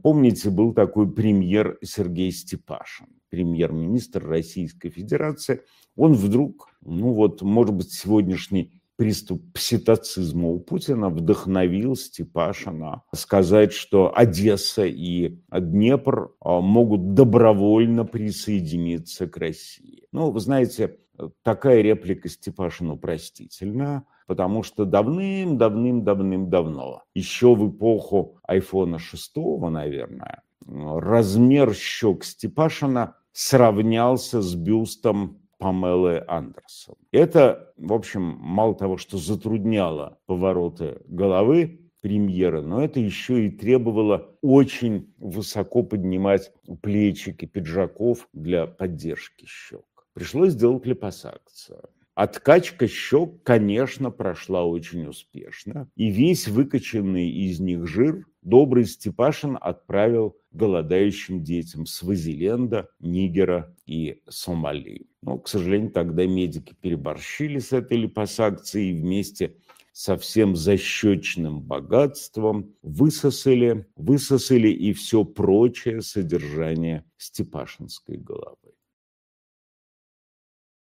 Помните, был такой премьер Сергей Степашин, премьер-министр Российской Федерации. Он вдруг, может быть, сегодняшний приступ пситоцизма у Путина вдохновил Степашина сказать, что Одесса и Днепр могут добровольно присоединиться к России. Вы знаете, такая реплика Степашину простительна, потому что давным-давно, еще в эпоху айфона 6, наверное, размер щек Степашина сравнялся с бюстом Памелы Андерсон. Это, в общем, мало того, что затрудняло повороты головы премьера, но это еще и требовало очень высоко поднимать плечики пиджаков для поддержки щек. Пришлось сделать липосакцию. Откачка щек, конечно, прошла очень успешно. И весь выкачанный из них жир добрый Степашин отправил голодающим детям Свазиленда, Нигера и Сомали. Но, к сожалению, тогда медики переборщили с этой липосакцией и вместе со всем защечным богатством высосали и все прочее содержание степашинской головы.